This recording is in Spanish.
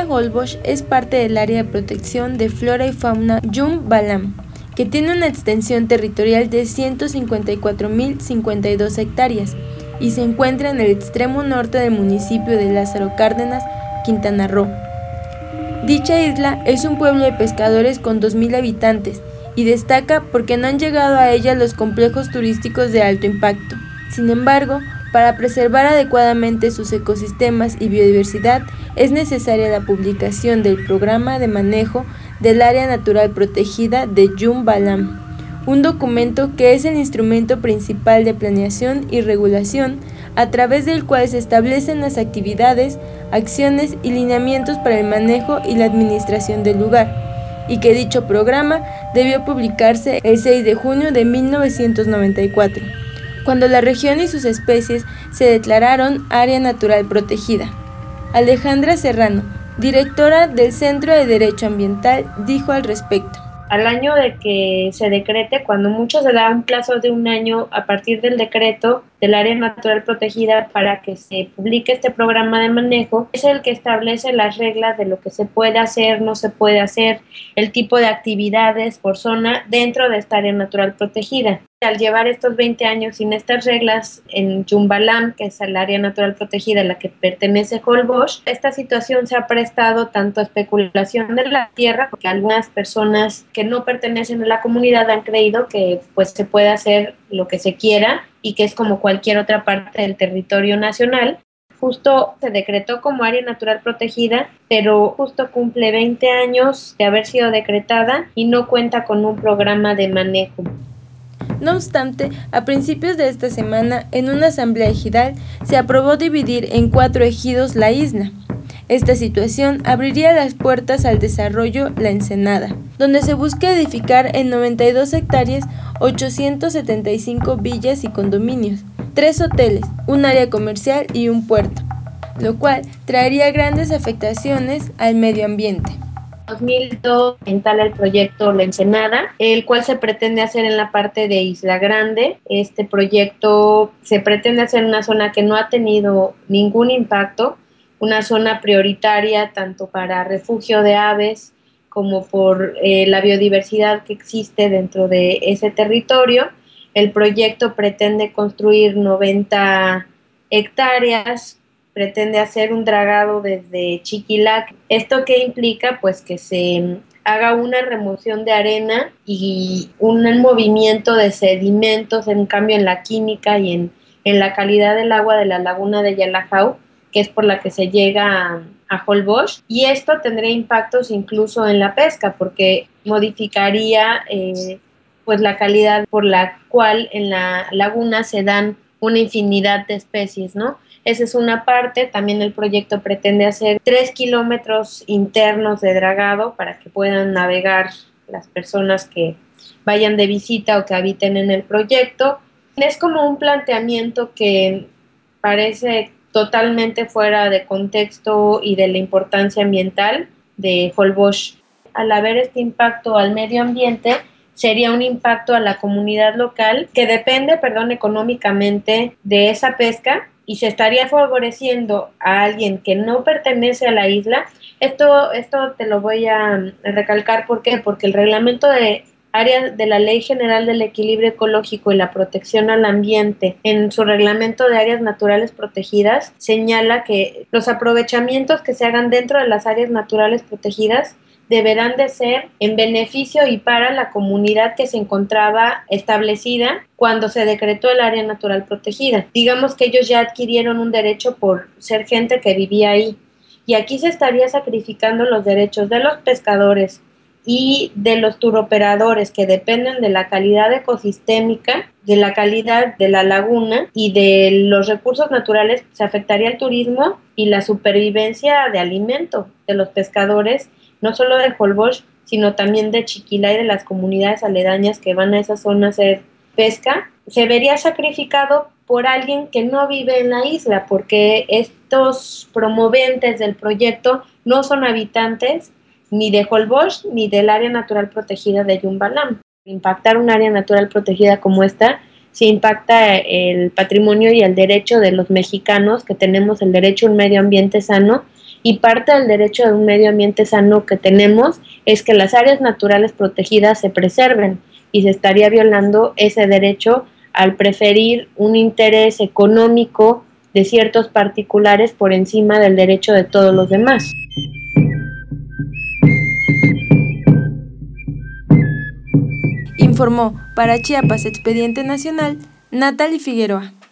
isla Holbox es parte del área de protección de flora y fauna Jum Balam, que tiene una extensión territorial de 154.052 hectáreas y se encuentra en el extremo norte del municipio de Lázaro Cárdenas, Quintana Roo. Dicha isla es un pueblo de pescadores con 2.000 habitantes y destaca porque no han llegado a ella los complejos turísticos de alto impacto. Sin embargo, para preservar adecuadamente sus ecosistemas y biodiversidad, es necesaria la publicación del Programa de Manejo del Área Natural Protegida de Jum Balam, un documento que es el instrumento principal de planeación y regulación a través del cual se establecen las actividades, acciones y lineamientos para el manejo y la administración del lugar, y que dicho programa debió publicarse el 6 de junio de 1994, cuando la región y sus especies se declararon área natural protegida. Alejandra Serrano, directora del Centro de Derecho Ambiental, dijo al respecto. Al año de que se decrete, cuando mucho se da un plazo de un año a partir del decreto del área natural protegida para que se publique este programa de manejo, es el que establece las reglas de lo que se puede hacer, no se puede hacer, el tipo de actividades por zona dentro de esta área natural protegida. Al llevar estos 20 años sin estas reglas en Jum Balam, que es el área natural protegida a la que pertenece Holbox, esta situación se ha prestado tanto a especulación de la tierra, porque algunas personas que no pertenecen a la comunidad han creído que pues se puede hacer lo que se quiera y que es como cualquier otra parte del territorio nacional. Justo se decretó como área natural protegida, pero justo cumple 20 años de haber sido decretada y no cuenta con un programa de manejo. No obstante, a principios de esta semana, en una asamblea ejidal, se aprobó dividir en 4 ejidos la isla. Esta situación abriría las puertas al desarrollo La Ensenada, donde se busca edificar en 92 hectáreas 875 villas y condominios, 3 hoteles, un área comercial y un puerto, lo cual traería grandes afectaciones al medio ambiente. En 2002 se instala el proyecto La Ensenada, el cual se pretende hacer en la parte de Isla Grande. Este proyecto se pretende hacer en una zona que no ha tenido ningún impacto, una zona prioritaria tanto para refugio de aves como por la biodiversidad que existe dentro de ese territorio. El proyecto pretende construir 90 hectáreas, pretende hacer un dragado desde Chiquilac. ¿Esto qué implica? Pues que se haga una remoción de arena y un movimiento de sedimentos, un cambio en la química y en la calidad del agua de la laguna de Yalajau, que es por la que se llega a Holbox, y esto tendría impactos incluso en la pesca, porque modificaría pues la calidad por la cual en la laguna se dan una infinidad de especies, ¿no? Esa es una parte. También el proyecto pretende hacer 3 kilómetros internos de dragado para que puedan navegar las personas que vayan de visita o que habiten en el proyecto. Es como un planteamiento que parece totalmente fuera de contexto y de la importancia ambiental de Holbox. Al haber este impacto al medio ambiente, sería un impacto a la comunidad local que depende, económicamente de esa pesca, y se estaría favoreciendo a alguien que no pertenece a la isla. Esto te lo voy a recalcar. ¿Por qué? Porque el reglamento de áreas de la Ley General del Equilibrio Ecológico y la Protección al Ambiente, en su reglamento de áreas naturales protegidas, señala que los aprovechamientos que se hagan dentro de las áreas naturales protegidas deberán de ser en beneficio y para la comunidad que se encontraba establecida cuando se decretó el área natural protegida. Digamos que ellos ya adquirieron un derecho por ser gente que vivía ahí, y aquí se estaría sacrificando los derechos de los pescadores y de los turoperadores que dependen de la calidad ecosistémica, de la calidad de la laguna y de los recursos naturales. Se afectaría el turismo y la supervivencia de alimento de los pescadores, no solo de Holbox, sino también de Chiquilá y de las comunidades aledañas que van a esa zona a hacer pesca. Se vería sacrificado por alguien que no vive en la isla, porque estos promoventes del proyecto no son habitantes ni de Holbox ni del área natural protegida de Jum Balam. Impactar un área natural protegida como esta, se impacta el patrimonio y el derecho de los mexicanos, que tenemos el derecho a un medio ambiente sano, y parte del derecho de un medio ambiente sano que tenemos es que las áreas naturales protegidas se preserven, y se estaría violando ese derecho al preferir un interés económico de ciertos particulares por encima del derecho de todos los demás. Informó para Chiapas Expediente Nacional Natalie Figueroa.